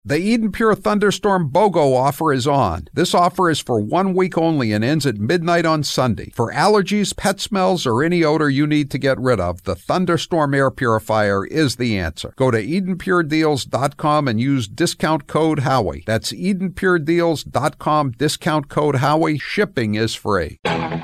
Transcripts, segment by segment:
The Eden Pure Thunderstorm BOGO offer is on. This offer is for 1 week only and ends at midnight on Sunday. For allergies, pet smells, or any odor you need to get rid of, the Thunderstorm Air Purifier is the answer. Go to EdenPureDeals.com and use discount code Howie. That's EdenPureDeals.com, discount code Howie. Shipping is free.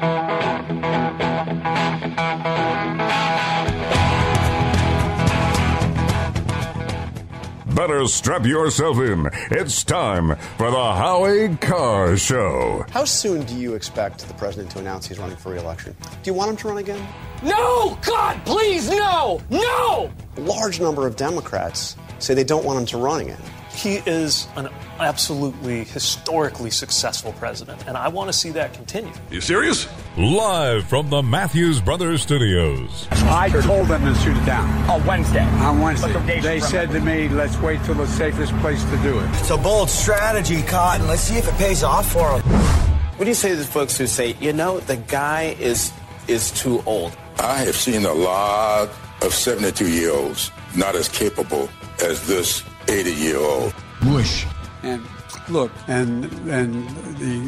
Better strap yourself in. It's time for the Howie Carr Show. How soon do you expect the president to announce he's running for re-election? Do you want him to run again? No! God, please, no! No! A large number of Democrats say they don't want him to run again. He is an absolutely historically successful president, and I want to see that continue. You serious? Live from the Matthews Brothers Studios. I told them to shoot it down. On Wednesday. On Wednesday. They said to me, let's wait till the safest place to do it. It's a bold strategy, Cotton. Let's see if it pays off for them. What do you say to the folks who say, the guy is too old? I have seen a lot of 72-year-olds not as capable as this 80-year-old. Bush. And look, and the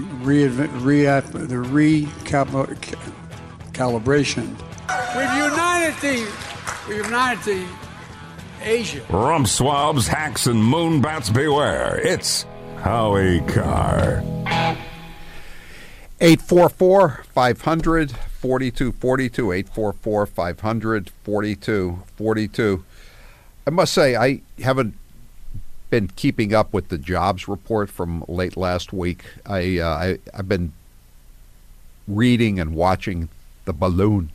recalibration. We've united the Asia. Rump swabs, hacks, and moonbats beware. It's Howie Carr. 844-500-4242, 844-500-4242. I must say, I haven't been keeping up with the jobs report from late last week. I've been reading and watching the balloon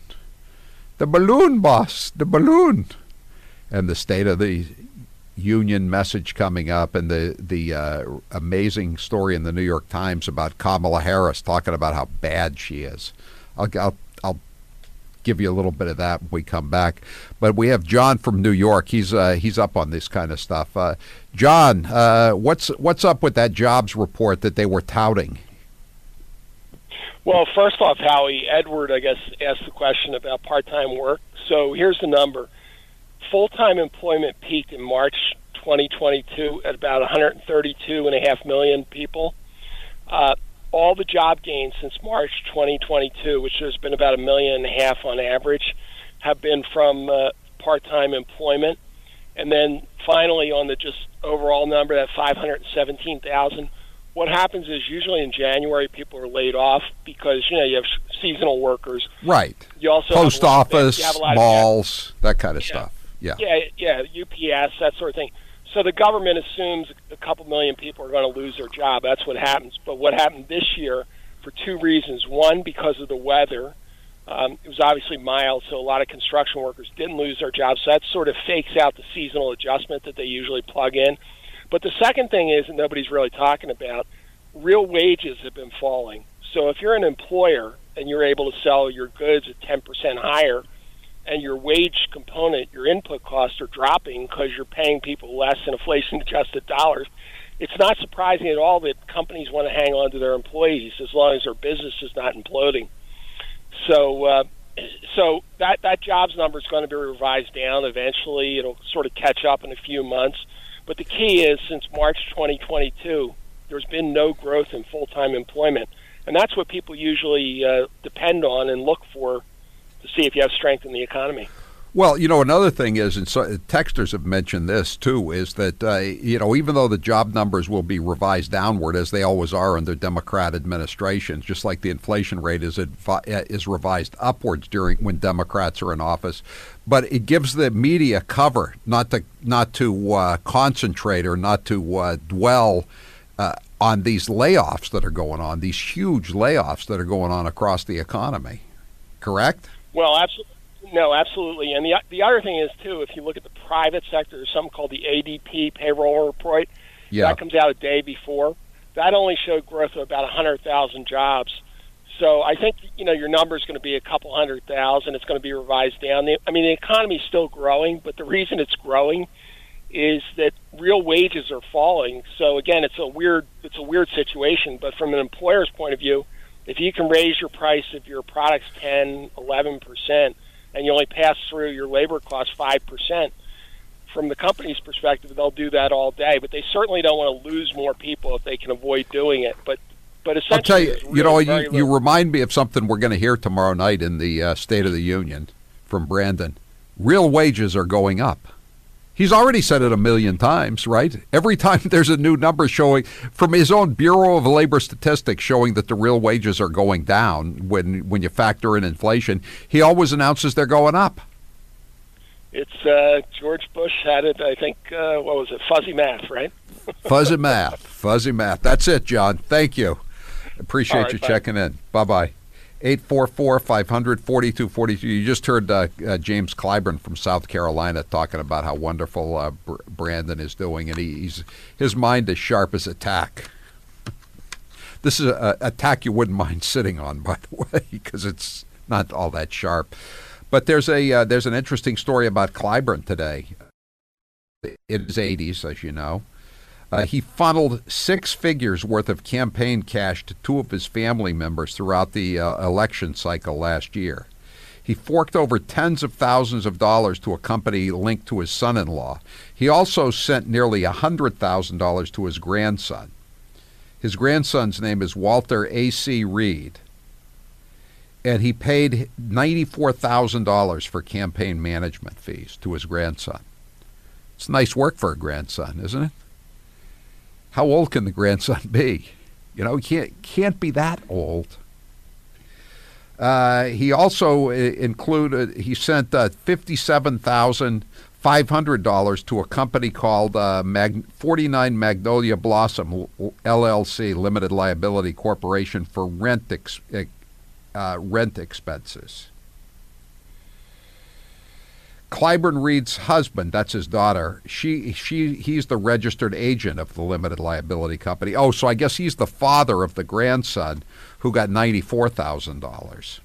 boss, the balloon, and the State of the Union message coming up, and the amazing story in the New York Times about Kamala Harris talking about how bad she is. I'll give you a little bit of that when we come back. But we have John from New York. He's up on this kind of stuff. John, what's up with that jobs report that they were touting? Well, first off, Howie, Edward, I guess, asked the question about part-time work. So here's the number. Full-time employment peaked in March 2022 at about 132.5 million people. All the job gains since March 2022, which has been about 1.5 million on average, have been from part-time employment. And then finally on the just overall number, that 517,000, what happens is usually in January people are laid off because, you have seasonal workers. Right. You also post office, malls, that kind of stuff. Yeah, UPS, that sort of thing. So the government assumes a couple million people are going to lose their job. That's what happens. But what happened this year for two reasons. One, because of the weather. It was obviously mild, so a lot of construction workers didn't lose their jobs. So that sort of fakes out the seasonal adjustment that they usually plug in. But the second thing is, and nobody's really talking about, real wages have been falling. So if you're an employer and you're able to sell your goods at 10% higher, and your wage component, your input costs are dropping because you're paying people less in inflation-adjusted dollars, it's not surprising at all that companies want to hang on to their employees as long as their business is not imploding. So that jobs number is going to be revised down eventually. It'll sort of catch up in a few months. But the key is, since March 2022, there's been no growth in full-time employment. And that's what people usually depend on and look for to see if you have strength in the economy. Well, another thing is, and so, texters have mentioned this too, is that, even though the job numbers will be revised downward, as they always are under Democrat administrations, just like the inflation rate is revised upwards when Democrats are in office, but it gives the media cover not to concentrate or not to dwell on these layoffs that are going on, these huge layoffs that are going on across the economy. Correct? Well, absolutely. And the other thing is, too, if you look at the private sector, there's something called the ADP payroll report. Yeah. That comes out a day before. That only showed growth of about 100,000 jobs. So I think, your number is going to be a couple 100,000. It's going to be revised down. The economy is still growing, but the reason it's growing is that real wages are falling. So, again, it's a weird situation. But from an employer's point of view, if you can raise your price of your products 10, 11%, and you only pass through your labor costs 5%, from the company's perspective, they'll do that all day. But they certainly don't want to lose more people if they can avoid doing it. But essentially, I'll tell you, really you remind me of something we're going to hear tomorrow night in the State of the Union from Brandon. Real wages are going up. He's already said it 1 million times, right? Every time there's a new number showing from his own Bureau of Labor Statistics showing that the real wages are going down when you factor in inflation, he always announces they're going up. It's George Bush had it, I think, what was it, fuzzy math, right? Fuzzy math. That's it, John. Thank you. Appreciate you checking in. Bye-bye. 844-500-4242. You just heard James Clyburn from South Carolina talking about how wonderful Brandon is doing, and his mind is sharp as a tack. This is a tack you wouldn't mind sitting on, by the way, because it's not all that sharp. But there's an interesting story about Clyburn today. In his 80s, as you know. He funneled 6 figures worth of campaign cash to 2 of his family members throughout the election cycle last year. He forked over tens of thousands of dollars to a company linked to his son-in-law. He also sent nearly $100,000 to his grandson. His grandson's name is Walter A.C. Reed, and he paid $94,000 for campaign management fees to his grandson. It's nice work for a grandson, isn't it? How old can the grandson be? He can't be that old. He also sent $57,500 to a company called 49 Magnolia Blossom LLC, Limited Liability Corporation, for rent expenses. Clyburn Reed's husband, that's his daughter, he's the registered agent of the limited liability company. Oh, so I guess he's the father of the grandson who got $94,000.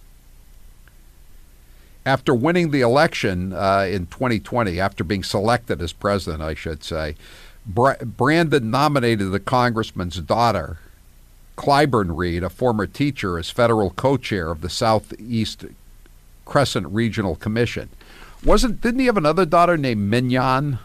After winning the election in 2020, after being selected as president, I should say, Brandon nominated the congressman's daughter, Clyburn Reed, a former teacher, as federal co-chair of the Southeast Crescent Regional Commission. Didn't he have another daughter named Mignon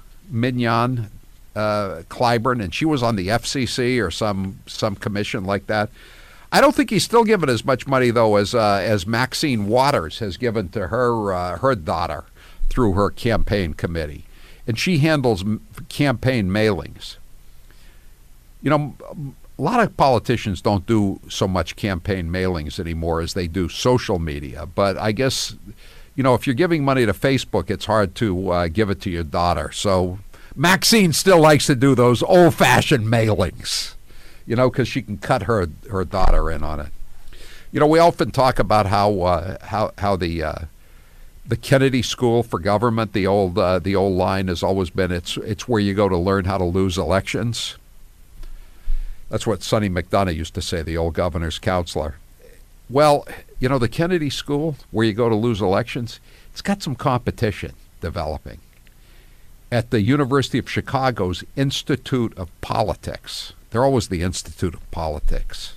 Clyburn, and she was on the FCC or some commission like that? I don't think he's still given as much money though as Maxine Waters has given to her daughter through her campaign committee, and she handles campaign mailings. A lot of politicians don't do so much campaign mailings anymore as they do social media, but I guess, if you're giving money to Facebook, it's hard to give it to your daughter. So Maxine still likes to do those old-fashioned mailings, because she can cut her daughter in on it. We often talk about how the Kennedy School for Government, the old line has always been it's where you go to learn how to lose elections. That's what Sonny McDonough used to say, the old governor's counselor. Well, the Kennedy School, where you go to lose elections, it's got some competition developing at the University of Chicago's Institute of Politics. They're always the Institute of Politics.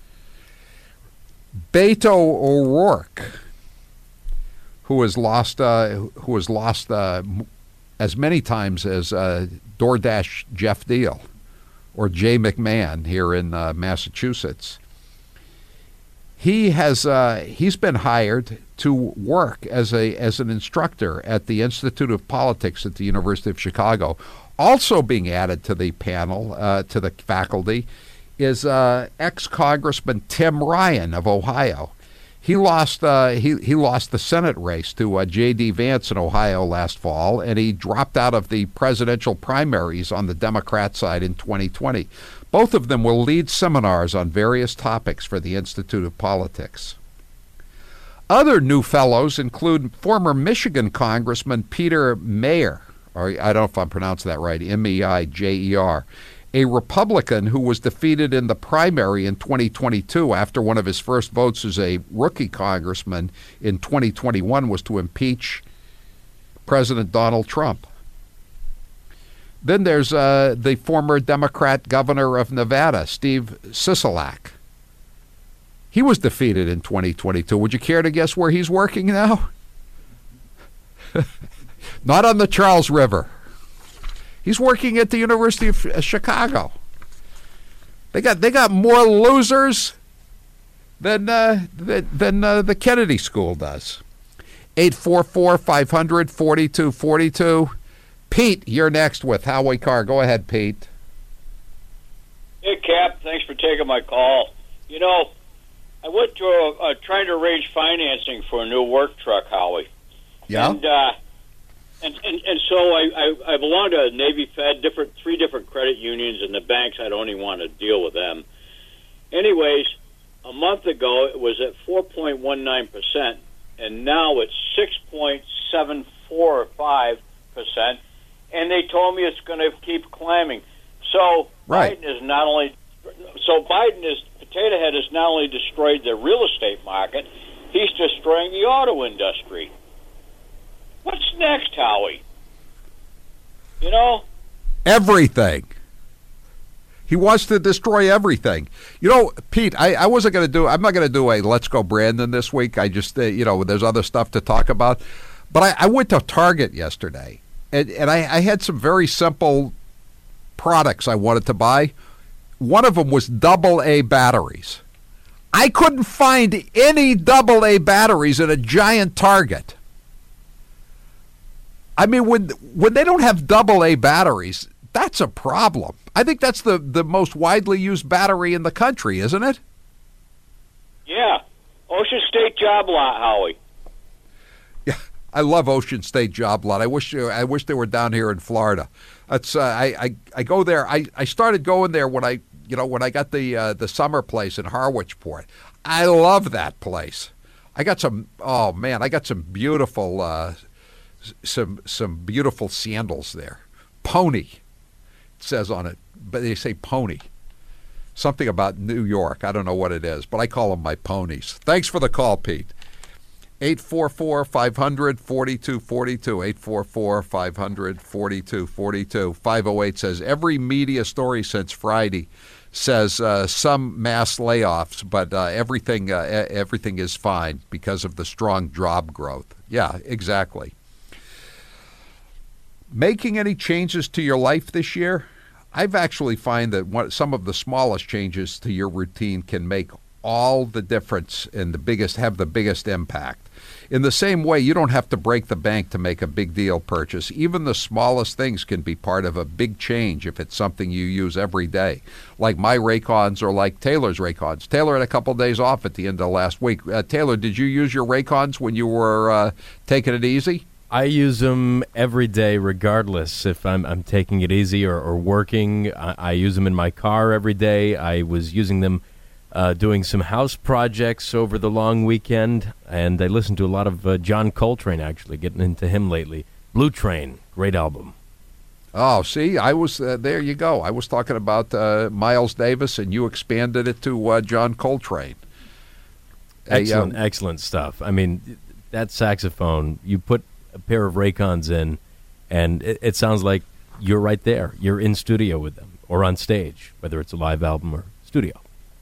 Beto O'Rourke, who has lost as many times as DoorDash Jeff Deal or Jay McMahon here in Massachusetts. He's been hired to work as an instructor at the Institute of Politics at the University of Chicago. Also being added to the panel, to the faculty, is ex-Congressman Tim Ryan of Ohio. He lost the Senate race to J.D. Vance in Ohio last fall, and he dropped out of the presidential primaries on the Democrat side in 2020. Both of them will lead seminars on various topics for the Institute of Politics. Other new fellows include former Michigan Congressman Peter Meijer, or I don't know if I'm pronouncing that right, M-E-I-J-E-R, a Republican who was defeated in the primary in 2022 after one of his first votes as a rookie congressman in 2021 was to impeach President Donald Trump. Then there's the former Democrat governor of Nevada, Steve Sisolak. He was defeated in 2022. Would you care to guess where he's working now? Not on the Charles River. He's working at the University of Chicago. They got more losers than the Kennedy School does. 844-500-4242. Pete, you're next with Howie Carr. Go ahead, Pete. Hey, Cap. Thanks for taking my call. You know, I went to trying to arrange financing for a new work truck, Howie. Yeah. And so I belong to a Navy Fed, three different credit unions, and the banks, I don't even want to deal with them. Anyways, a month ago it was at 4.19%, and now it's 6.745%, and they told me it's going to keep climbing. So right. Potato Head has not only destroyed the real estate market, he's destroying the auto industry. What's next, Howie? You know? Everything. He wants to destroy everything. You know, Pete, I'm not going to do a Let's Go Brandon this week. I just, there's other stuff to talk about. But I went to Target yesterday, and I had some very simple products I wanted to buy. One of them was AA batteries. I couldn't find any AA batteries at a giant Target. I mean, when they don't have AA batteries, that's a problem. I think that's the most widely used battery in the country, isn't it? Yeah. Ocean State Job Lot, Howie. Yeah, I love Ocean State Job Lot. I wish they were down here in Florida. That's I go there. I started going there when I got the summer place in Harwichport. I love that place. I got some beautiful some beautiful sandals there. Pony, it says on it, but they say pony. Something about New York. I don't know what it is, but I call them my ponies. Thanks for the call, Pete. 844-500-4242. 844-500-4242. 508 says, every media story since Friday says some mass layoffs, but everything is fine because of the strong job growth. Yeah, exactly. Making any changes to your life this year? I've actually find that some of the smallest changes to your routine can make all the difference and have the biggest impact. In the same way, you don't have to break the bank to make a big deal purchase. Even the smallest things can be part of a big change if it's something you use every day, like my Raycons or like Taylor's Raycons. Taylor had a couple of days off at the end of last week. Taylor, did you use your Raycons when you were taking it easy? I use them every day, regardless if I'm taking it easy or working. I use them in my car every day. I was using them doing some house projects over the long weekend, and I listened to a lot of John Coltrane, actually, getting into him lately. Blue Train, great album. Oh, see, I was there you go. I was talking about Miles Davis, and you expanded it to John Coltrane. Excellent stuff. I mean, that saxophone, you put a pair of Raycons in, and it sounds like you're right there. You're in studio with them or on stage, whether it's a live album or studio.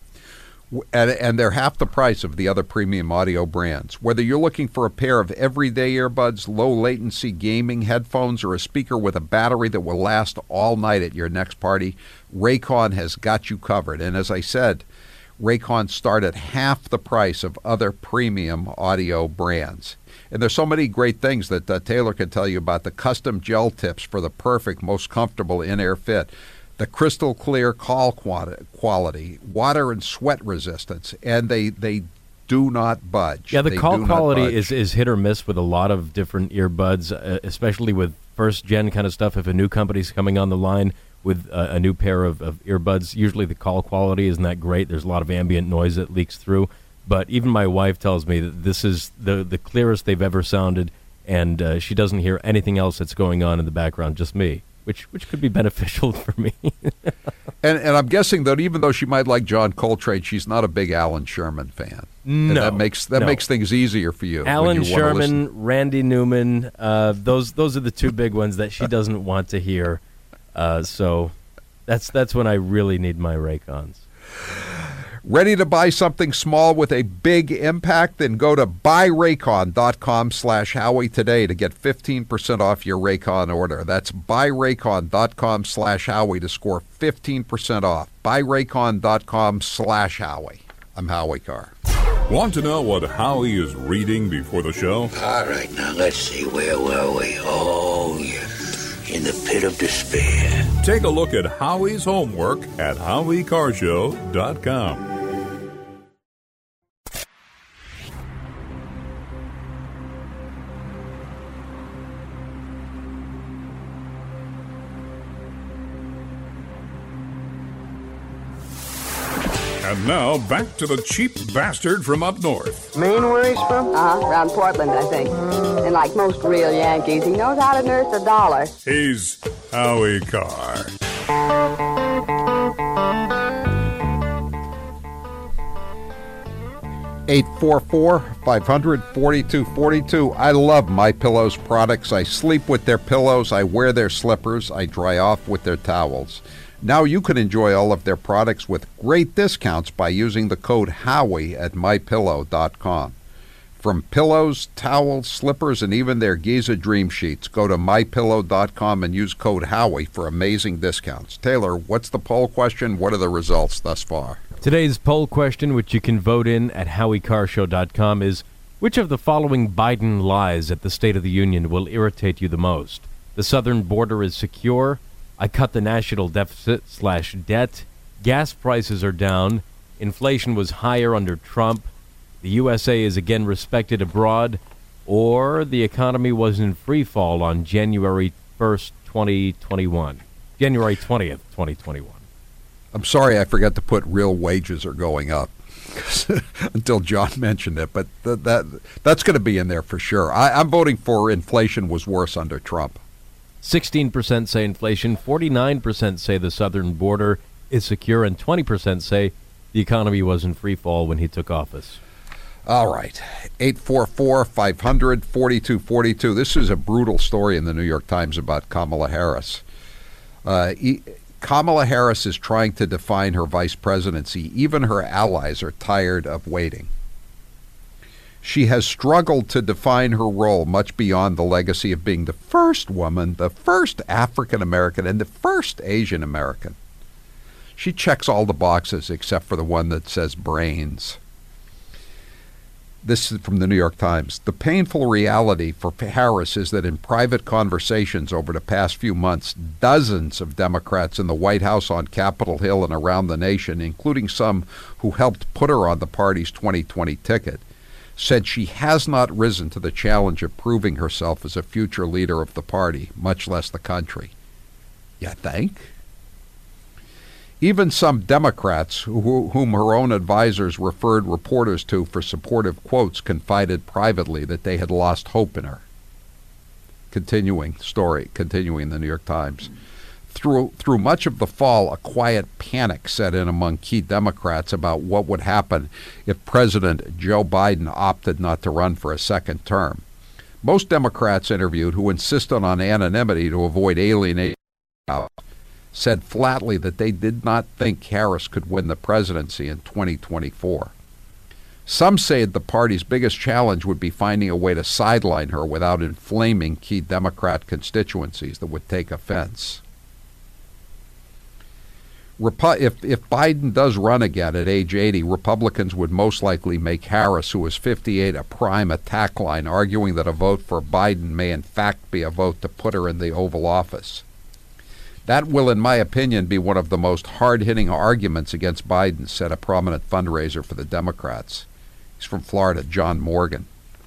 And they're half the price of the other premium audio brands. Whether you're looking for a pair of everyday earbuds, low-latency gaming headphones, or a speaker with a battery that will last all night at your next party, Raycon has got you covered. And as I said, Raycon start at half the price of other premium audio brands. And there's so many great things that Taylor can tell you about. The custom gel tips for the perfect, most comfortable in-air fit. The crystal clear call quality, water and sweat resistance, and they do not budge. Yeah, the call quality is hit or miss with a lot of different earbuds, especially with first-gen kind of stuff. If a new company's coming on the line with a new pair of earbuds, usually the call quality isn't that great. There's a lot of ambient noise that leaks through. But even my wife tells me that this is the clearest they've ever sounded, and she doesn't hear anything else that's going on in the background, just me, which could be beneficial for me. and I'm guessing that even though she might like John Coltrane, she's not a big Alan Sherman fan. No, and that makes things easier for you. Alan Sherman, Randy Newman, those are the two big ones that she doesn't want to hear. So that's when I really need my Raycons. Ready to buy something small with a big impact? Then go to buyraycon.com/Howie today to get 15% off your Raycon order. That's buyraycon.com/Howie to score 15% off. Buyraycon.com/Howie. I'm Howie Carr. Want to know what Howie is reading before the show? All right, now let's see. Where were we? Oh, yes. In the pit of despair. Take a look at Howie's homework at HowieCarShow.com. And now, back to the cheap bastard from up north. Maine, where he's from? Around Portland, I think. And like most real Yankees, he knows how to nurse a dollar. He's Howie Carr. (844-500-4242). I love MyPillow's products. I sleep with their pillows. I wear their slippers. I dry off with their towels. Now you can enjoy all of their products with great discounts by using the code Howie at MyPillow.com. From pillows, towels, slippers, and even their Giza Dream Sheets, go to MyPillow.com and use code Howie for amazing discounts. Taylor, what's the poll question? What are the results thus far? Today's poll question, which you can vote in at HowieCarShow.com, is which of the following Biden lies at the State of the Union will irritate you the most? The southern border is secure. I cut the national deficit/debt. Gas prices are down. Inflation was higher under Trump. The USA is again respected abroad. Or the economy was in free fall on January 1st, 2021. January 20th, 2021. I'm sorry I forgot to put real wages are going up until John mentioned it, but that's going to be in there for sure. I'm voting for inflation was worse under Trump. 16% say inflation, 49% say the southern border is secure, and 20% say the economy was in free fall when he took office. All right. 844-500-4242. This is a brutal story in the New York Times about Kamala Harris. Kamala Harris is trying to define her vice presidency. Even her allies are tired of waiting. She has struggled to define her role much beyond the legacy of being the first woman, the first African American, and the first Asian American. She checks all the boxes except for the one that says brains. This is from the New York Times. The painful reality for Harris is that in private conversations over the past few months, dozens of Democrats in the White House, on Capitol Hill, and around the nation, including some who helped put her on the party's 2020 ticket, said she has not risen to the challenge of proving herself as a future leader of the party, much less the country. You think? Even some Democrats, whom her own advisors referred reporters to for supportive quotes, confided privately that they had lost hope in her. Continuing the New York Times. Through much of the fall, a quiet panic set in among key Democrats about what would happen if President Joe Biden opted not to run for a second term. Most Democrats interviewed, who insisted on anonymity to avoid alienation, said flatly that they did not think Harris could win the presidency in 2024. Some say the party's biggest challenge would be finding a way to sideline her without inflaming key Democrat constituencies that would take offense. If Biden does run again at age 80, Republicans would most likely make Harris, who is 58, a prime attack line, arguing that a vote for Biden may in fact be a vote to put her in the Oval Office. That will, in my opinion, be one of the most hard-hitting arguments against Biden, said a prominent fundraiser for the Democrats. He's from Florida, John Morgan.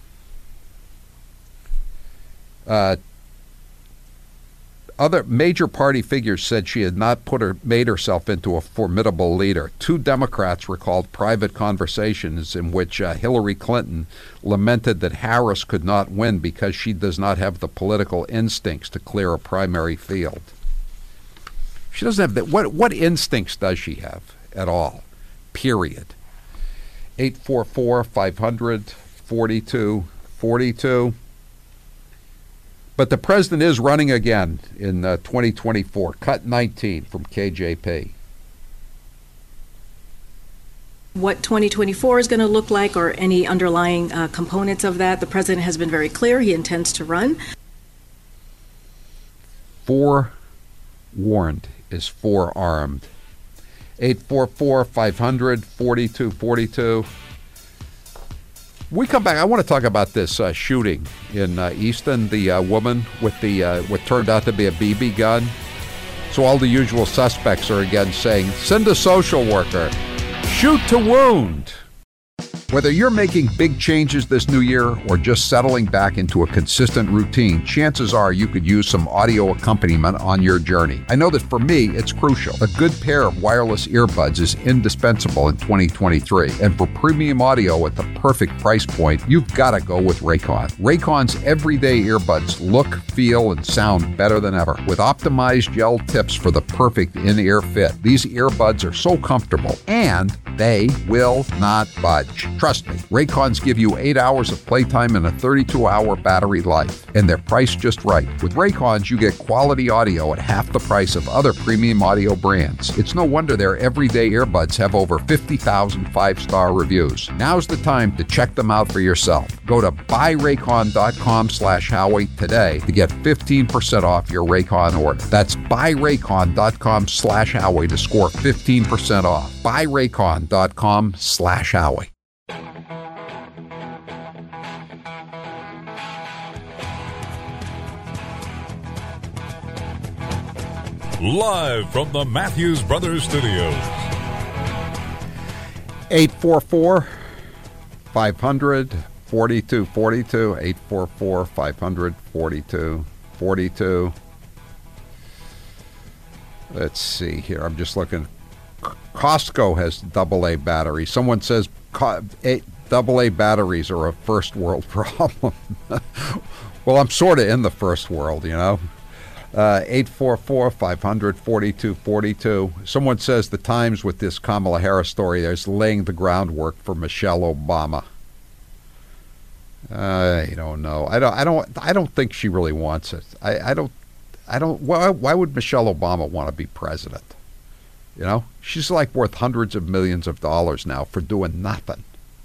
Other major party figures said she had not made herself into a formidable leader. Two Democrats recalled private conversations in which Hillary Clinton lamented that Harris could not win because she does not have the political instincts to clear a primary field. She doesn't have that. What instincts does she have at all? Period. 844-500-4242. But the president is running again in 2024. Cut 19 from KJP. what 2024 is going to look like or any underlying components of that. The president has been very clear. He intends to run. Forewarned is forearmed. 844-500-4242. We come back. I want to talk about this shooting in Easton, the woman with the what turned out to be a BB gun. So all the usual suspects are again saying, send a social worker. Shoot to wound. Whether you're making big changes this new year or just settling back into a consistent routine, chances are you could use some audio accompaniment on your journey. I know that for me, it's crucial. A good pair of wireless earbuds is indispensable in 2023. And for premium audio at the perfect price point, you've got to go with Raycon. Raycon's everyday earbuds look, feel, and sound better than ever. With optimized gel tips for the perfect in-ear fit, these earbuds are so comfortable and they will not budge. Trust me, Raycons give you 8 hours of playtime and a 32-hour battery life, and they're priced just right. With Raycons, you get quality audio at half the price of other premium audio brands. It's no wonder their everyday earbuds have over 50,000 5-star reviews. Now's the time to check them out for yourself. Go to buyraycon.com/Howie today to get 15% off your Raycon order. That's buyraycon.com/Howie to score 15% off. buyraycon.com/Howie. Live from the Matthews Brothers Studios. 844-500-4242. 844-500-4242. Let's see here. I'm just looking. Costco has AA batteries. Someone says AA batteries are a first world problem. Well, I'm sort of in the first world, you know. 844-500-4242. Someone says the Times with this Kamala Harris story is laying the groundwork for Michelle Obama. I don't know. I don't think she really wants it. I don't. Why would Michelle Obama want to be president? You know, she's like worth hundreds of millions of dollars now for doing nothing.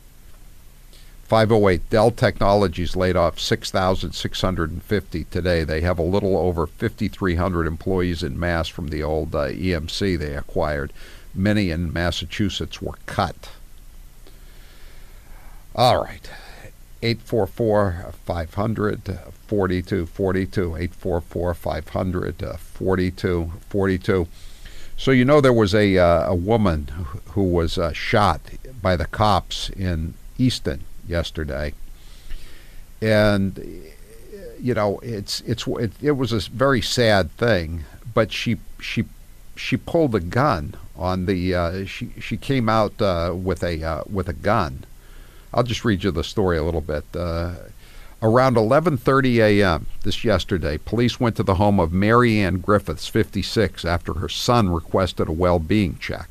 508, Dell Technologies laid off 6,650 today. They have a little over 5,300 employees in mass from the old EMC they acquired. Many in Massachusetts were cut. All right. 844-500-4242. 844-500-4242. So you know there was a woman who was shot by the cops in Easton yesterday, and you know it was a very sad thing. But she pulled a gun on the she came out with a gun. I'll just read you the story a little bit. Around 11:30 a.m. this yesterday, police went to the home of Mary Ann Griffiths, 56, after her son requested a well-being check.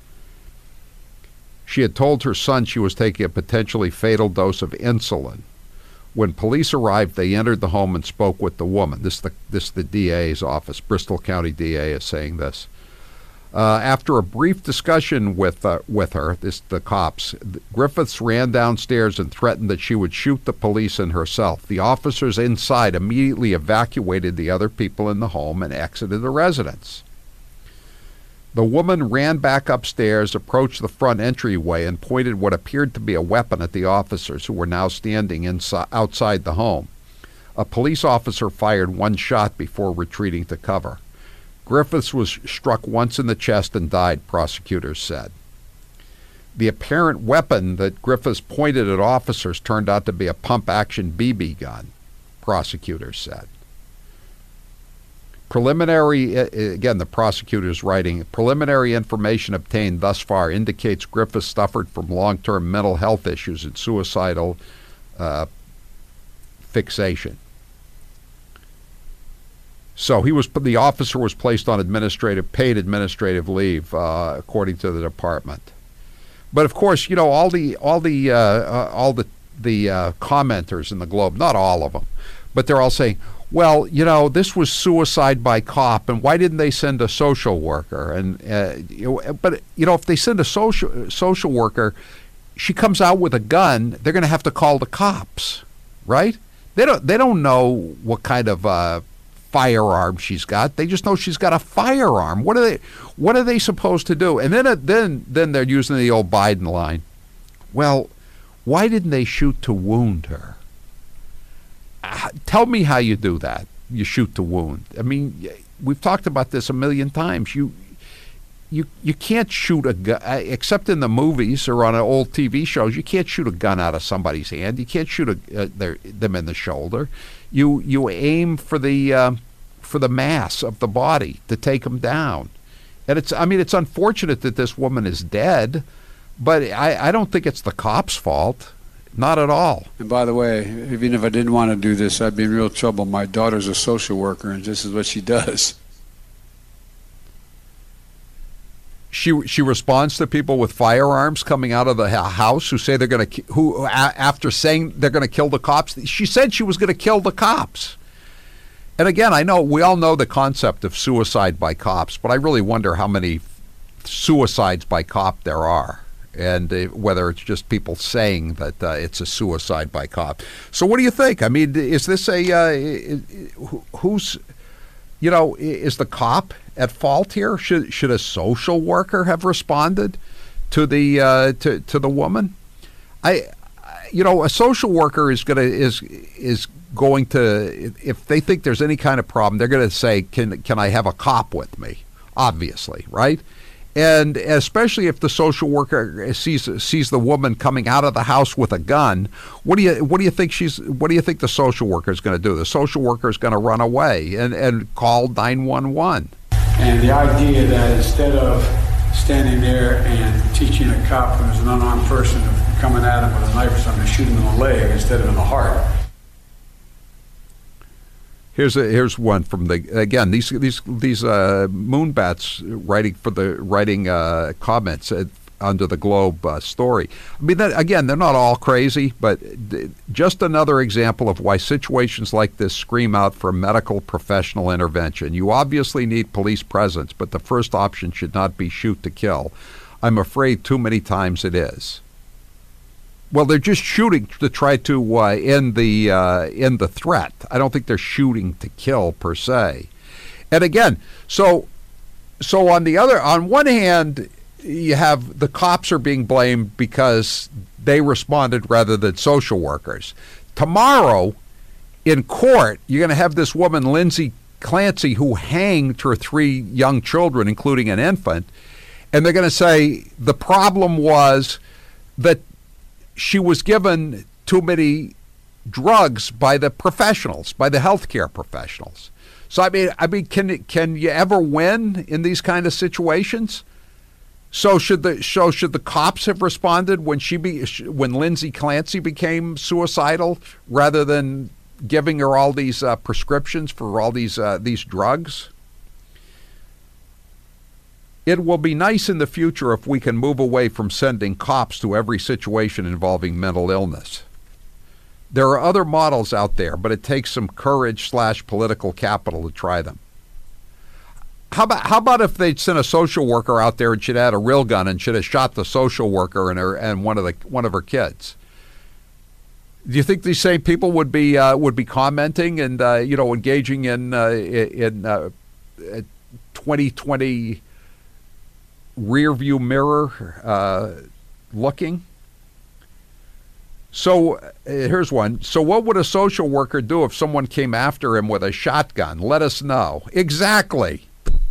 She had told her son she was taking a potentially fatal dose of insulin. When police arrived, they entered the home and spoke with the woman. This is the DA's office. Bristol County DA is saying this. After a brief discussion with her, the cops, Griffiths ran downstairs and threatened that she would shoot the police and herself. The officers inside immediately evacuated the other people in the home and exited the residence. The woman ran back upstairs, approached the front entryway, and pointed what appeared to be a weapon at the officers who were now standing outside the home. A police officer fired one shot before retreating to cover. Griffiths was struck once in the chest and died, prosecutors said. The apparent weapon that Griffiths pointed at officers turned out to be a pump-action BB gun, prosecutors said. Again, the prosecutor's writing, preliminary information obtained thus far indicates Griffiths suffered from long-term mental health issues and suicidal fixation. So the officer was placed on paid administrative leave, according to the department. But of course, you know, all the commenters in the Globe, not all of them, but they're all saying, well, this was suicide by cop, and why didn't they send a social worker? And but if they send a social worker, she comes out with a gun, they're going to have to call the cops, right? They don't know what kind of firearm she's got. They just know she's got a firearm. What are they supposed to do? And then they're using the old Biden line. Well, why didn't they shoot to wound her? Tell me how you do that. You shoot to wound. I mean, we've talked about this a million times. You can't shoot a gun, except in the movies or on old TV shows. You can't shoot a gun out of somebody's hand. You can't shoot them in the shoulder. You aim for the mass of the body to take them down. And it's unfortunate that this woman is dead, but I don't think it's the cops' fault. Not at all. And by the way, even if I didn't want to do this, I'd be in real trouble. My daughter's a social worker, and this is what she does. She responds to people with firearms coming out of the house who say after saying they're going to kill the cops. She said she was going to kill the cops. And again, I know we all know the concept of suicide by cops, but I really wonder how many suicides by cop there are. And whether it's just people saying that it's a suicide by cop. So what do you think? I mean, is this is the cop at fault here? Should a social worker have responded to the to the woman? A social worker is going to, if they think there's any kind of problem, they're going to say, can I have a cop with me? Obviously, right? And especially if the social worker sees the woman coming out of the house with a gun, what do you think the social worker is going to do? The social worker is going to run away and call 911. And the idea that instead of standing there and teaching a cop who's an unarmed person coming at him with a knife or something, shoot him in the leg instead of in the heart. Here's one from these moonbats writing comments under the Globe story. I mean, they're not all crazy, but just another example of why situations like this scream out for medical professional intervention. You obviously need police presence, but the first option should not be shoot to kill. I'm afraid too many times it is. Well, they're just shooting to try to end the threat. I don't think they're shooting to kill per se. And again, so on one hand, you have the cops are being blamed because they responded rather than social workers. Tomorrow, in court, you're going to have this woman, Lindsay Clancy, who hanged her 3 young children, including an infant, and they're going to say the problem was that she was given too many drugs by the professionals, by the healthcare professionals. So I mean, can you ever win in these kind of situations? So should the cops have responded when Lindsay Clancy became suicidal rather than giving her all these prescriptions for all these drugs? It will be nice in the future if we can move away from sending cops to every situation involving mental illness. There are other models out there, but it takes some courage/political capital to try them. How about if they'd sent a social worker out there and she'd had a real gun and should have shot the social worker and one of her kids? Do you think these same people would be commenting and engaging in 2020 rear view mirror looking? So here's one. So what would a social worker do if someone came after him with a shotgun? Let us know. Exactly.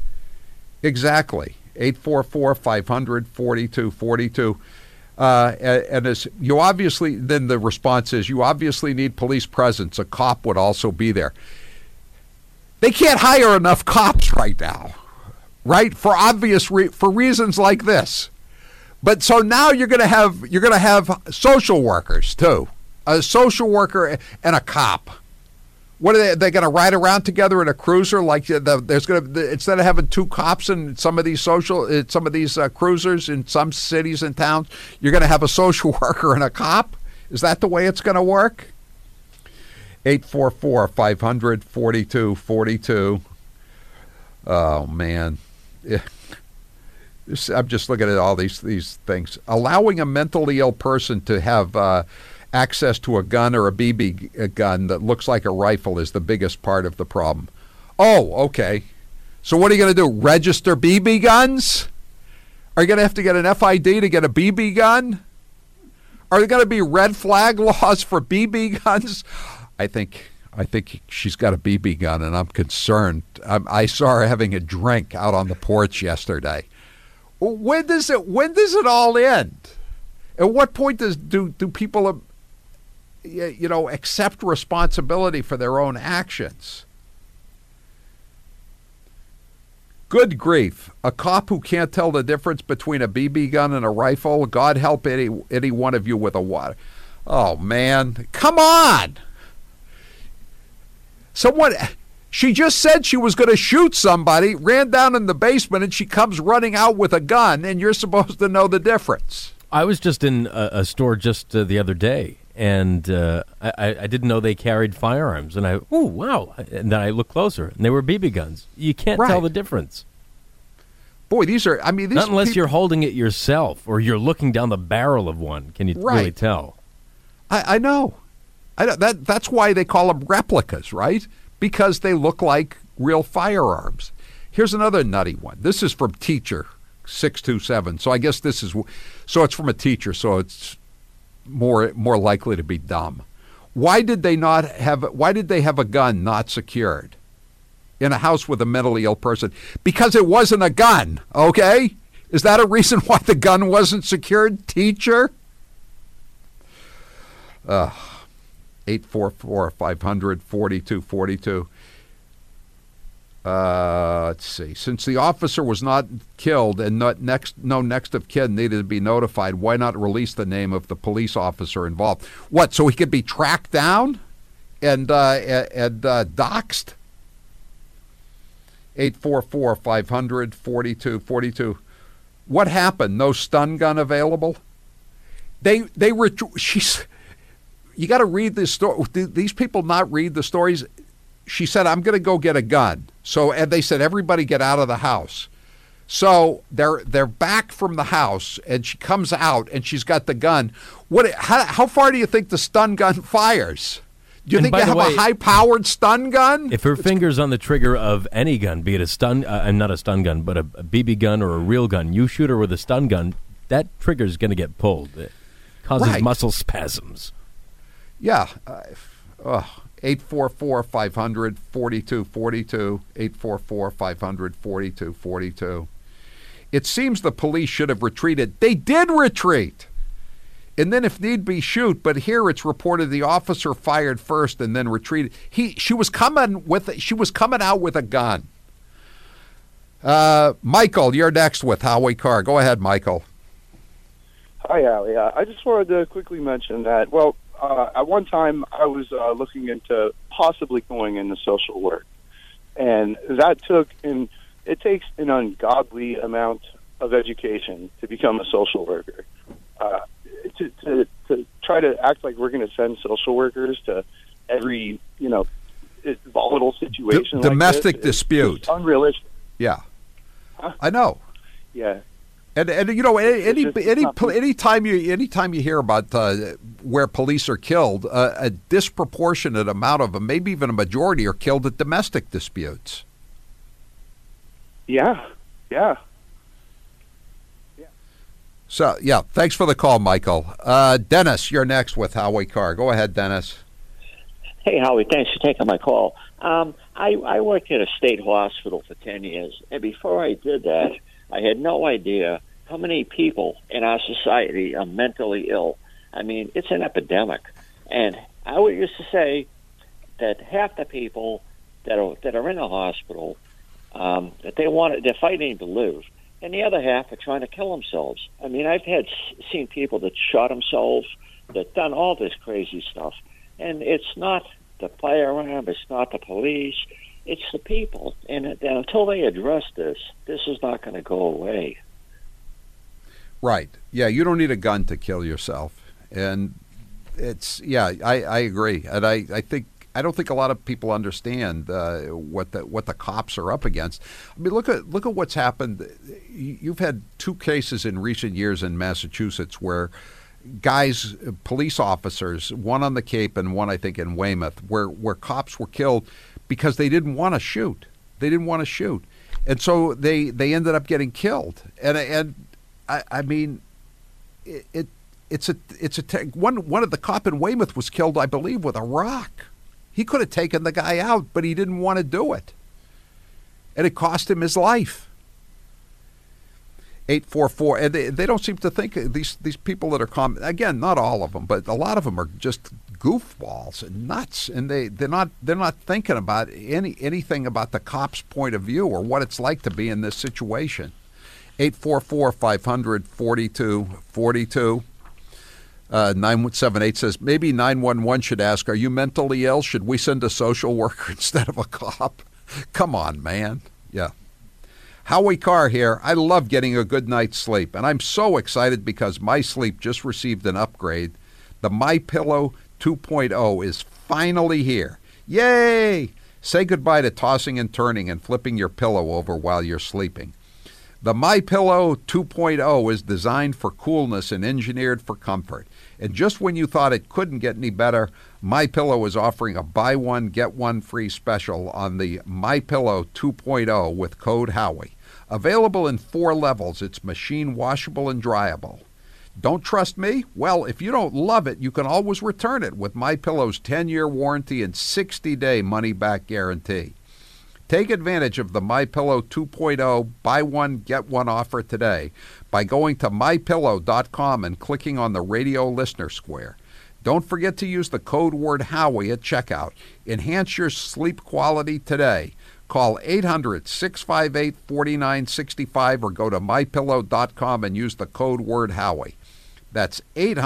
844-500-4242. And as you obviously, then the response is, you obviously need police presence. A cop would also be there. They can't hire enough cops right now, right? For for reasons like this. But so now you're going to have social workers too, a social worker and a cop. What are they going to ride around together in a cruiser? Like there's going to, instead of having 2 cops in some of these cruisers in some cities and towns, you're going to have a social worker and a cop. Is that the way it's going to work? 844-500-4242. Oh, man. Yeah. I'm just looking at all these things. Allowing a mentally ill person to have access to a gun or a BB gun that looks like a rifle is the biggest part of the problem. Oh, okay. So what are you going to do? Register BB guns? Are you going to have to get an FID to get a BB gun? Are there going to be red flag laws for BB guns? I think she's got a BB gun, and I'm concerned. I saw her having a drink out on the porch yesterday. When does it all end? At what point do people, accept responsibility for their own actions? Good grief! A cop who can't tell the difference between a BB gun and a rifle. God help any one of you with a water. Oh man, come on! She just said she was going to shoot somebody, ran down in the basement, and she comes running out with a gun, and you're supposed to know the difference. I was just in a store just the other day, and I didn't know they carried firearms. And wow. And then I looked closer, and they were BB guns. You can't tell the difference. Boy, these not unless you're holding it yourself or you're looking down the barrel of one. Can you really tell? I know. That's why they call them replicas, right? Because they look like real firearms. Here's another nutty one. This is from Teacher 627. So I guess it's from a teacher, so it's more likely to be dumb. Why did they have a gun not secured in a house with a mentally ill person? Because it wasn't a gun, okay? Is that a reason why the gun wasn't secured, teacher? 844-500-4242. Let's see. Since the officer was not killed and no next of kin needed to be notified, why not release the name of the police officer involved? What, so he could be tracked down and doxxed? 844-500-4242. What happened? No stun gun available? You got to read this story. These people not read the stories. She said, I'm going to go get a gun. And they said, everybody get out of the house. So they're back from the house, and she comes out, and she's got the gun. How far do you think the stun gun fires? Do you think they have a high-powered stun gun? If her finger's on the trigger of any gun, be it not a stun gun, but a BB gun or a real gun, you shoot her with a stun gun, that trigger's going to get pulled. It causes muscle spasms. Yeah. 844-500-4242. 844-500-4242. It seems the police should have retreated. They did retreat. And then if need be, shoot. But here it's reported the officer fired first and then retreated. She was coming out with a gun. Michael, you're next with Howie Carr. Go ahead, Michael. Hi, Howie. I just wanted to quickly mention that, at one time, I was looking into possibly going into social work, and it takes an ungodly amount of education to become a social worker. To try to act like we're going to send social workers to every volatile situation, domestic dispute, it's unrealistic. Yeah, huh? I know. Yeah. And anytime you hear about where police are killed, a disproportionate amount of them, maybe even a majority, are killed at domestic disputes. Yeah. So, thanks for the call, Michael. Dennis, you're next with Howie Carr. Go ahead, Dennis. Hey, Howie, thanks for taking my call. I worked at a state hospital for 10 years, and before I did that, I had no idea how many people in our society are mentally ill. I mean, it's an epidemic. And I would used to say that half the people that are in a hospital, that they're fighting to live, and the other half are trying to kill themselves. I mean, I've seen people that shot themselves, that done all this crazy stuff. And it's not the firearm, it's not the police, it's the people. And until they address this is not going to go away. Right. Yeah, you don't need a gun to kill yourself. And I agree. And I think I don't think a lot of people understand what the cops are up against. I mean, look at what's happened. You've had 2 cases in recent years in Massachusetts where guys, police officers, one on the Cape and one I think in Weymouth, where cops were killed because they didn't want to shoot. They didn't want to shoot, and so they ended up getting killed. And I mean, one of the cop in Weymouth was killed, I believe, with a rock. He could have taken the guy out, but he didn't want to do it. And it cost him his life. 844, and they don't seem to think, these people that are again, not all of them, but a lot of them are just goofballs and nuts, and they're not thinking about anything about the cop's point of view or what it's like to be in this situation. 844-500-4242. 9178 says, maybe 911 should ask, are you mentally ill? Should we send a social worker instead of a cop? Come on, man. Yeah. Howie Carr here. I love getting a good night's sleep, and I'm so excited because my sleep just received an upgrade. The MyPillow 2.0 is finally here. Yay! Say goodbye to tossing and turning and flipping your pillow over while you're sleeping. The MyPillow 2.0 is designed for coolness and engineered for comfort. And just when you thought it couldn't get any better, MyPillow is offering a buy one, get one free special on the MyPillow 2.0 with code Howie. Available in 4 levels. It's machine washable and dryable. Don't trust me? Well, if you don't love it, you can always return it with MyPillow's 10-year warranty and 60-day money-back guarantee. Take advantage of the MyPillow 2.0 buy one, get one offer today by going to MyPillow.com and clicking on the radio listener square. Don't forget to use the code word Howie at checkout. Enhance your sleep quality today. Call 800-658-4965 or go to MyPillow.com and use the code word Howie. That's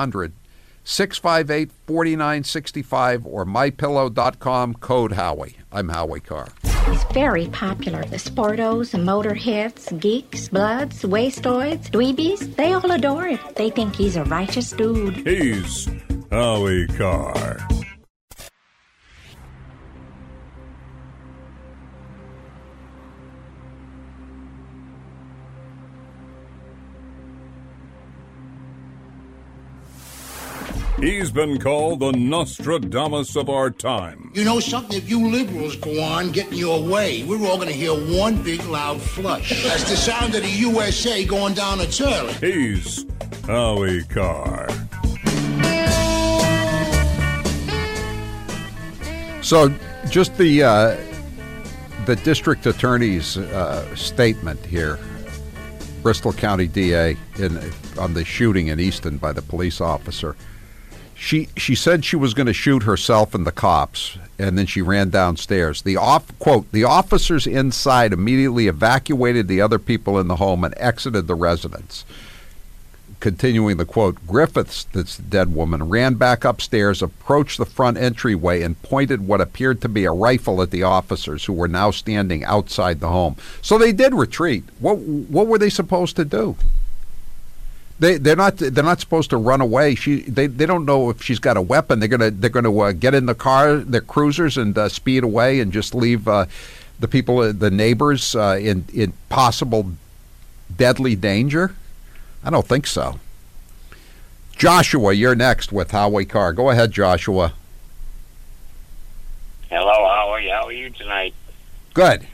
800-658-4965 or MyPillow.com, code Howie. I'm Howie Carr. He's very popular. The sportos, motorheads, geeks, bloods, wastoids, dweebies, they all adore him. They think he's a righteous dude. He's Howie Carr. He's been called the Nostradamus of our time. You know something? If you liberals go on getting your way, we're all going to hear one big loud flush. That's the sound of the USA going down a toilet. He's Howie Carr. So just the district attorney's statement here, Bristol County DA, on the shooting in Easton by the police officer. She said she was going to shoot herself and the cops, and then she ran downstairs. Quote, the officers inside immediately evacuated the other people in the home and exited the residence. Continuing the quote, Griffiths, that's the dead woman, ran back upstairs, approached the front entryway, and pointed what appeared to be a rifle at the officers who were now standing outside the home. So they did retreat. What were they supposed to do? They're not supposed to run away. They don't know if she's got a weapon. They're gonna get in the car, their cruisers, and speed away and just leave the people, the neighbors, in possible deadly danger. I don't think so. Joshua, you're next with Howie Carr. Go ahead, Joshua. Hello, Howie. How are you tonight? Good.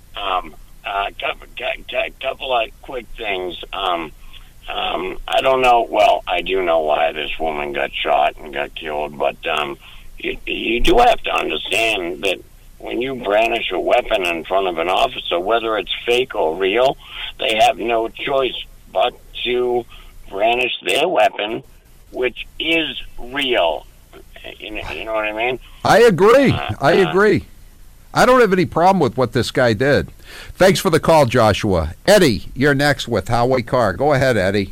Couple of quick things. I don't know. Well, I do know why this woman got shot and got killed, but you do have to understand that when you brandish a weapon in front of an officer, whether it's fake or real, they have no choice but to brandish their weapon, which is real. You know what I mean? I agree. I agree. I don't have any problem with what this guy did. Thanks for the call, Joshua. Eddie, you're next with Howie Carr. Go ahead, Eddie.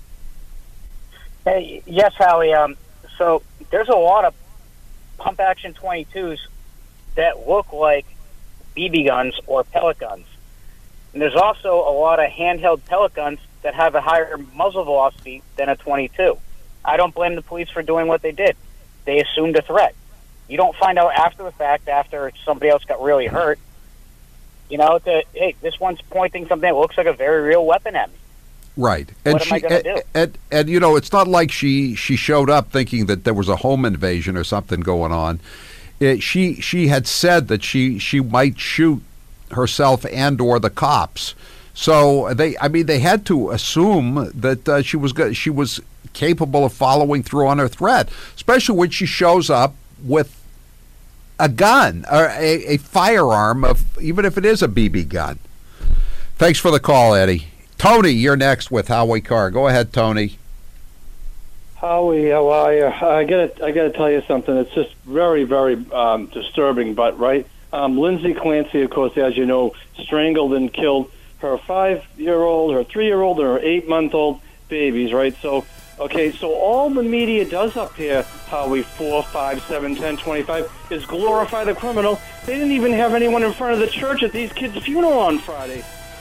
Hey, yes, Howie. So there's a lot of pump-action 22s that look like BB guns or pellet guns. And there's also a lot of handheld pellet guns that have a higher muzzle velocity than a 22. I don't blame the police for doing what they did. They assumed a threat. You don't find out after the fact, after somebody else got really hurt. You know, hey, this one's pointing something that looks like a very real weapon at me. Right. What am I going to do? And, you know, it's not like she showed up thinking that there was a home invasion or something going on. She had said that she might shoot herself and or the cops. So they had to assume that she was capable of following through on her threat, especially when she shows up with a gun or a firearm, even if it is a BB gun. Thanks for the call, Eddie. Tony, you're next with Howie Carr. Go ahead, Tony. Howie, how are you? I gotta tell you something. It's just very, very disturbing. But Lindsay Clancy, of course, as you know, strangled and killed her 5-year-old, her 3-year-old, and her 8-month-old babies. Right. So all the media does up here, Howie, 4, 5, 7, 10, 25, is glorify the criminal. They didn't even have anyone in front of the church at these kids' funeral on Friday.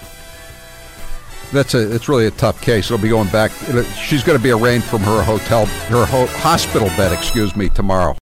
It's really a tough case. It'll be going back. She's going to be arraigned from her hospital bed, tomorrow.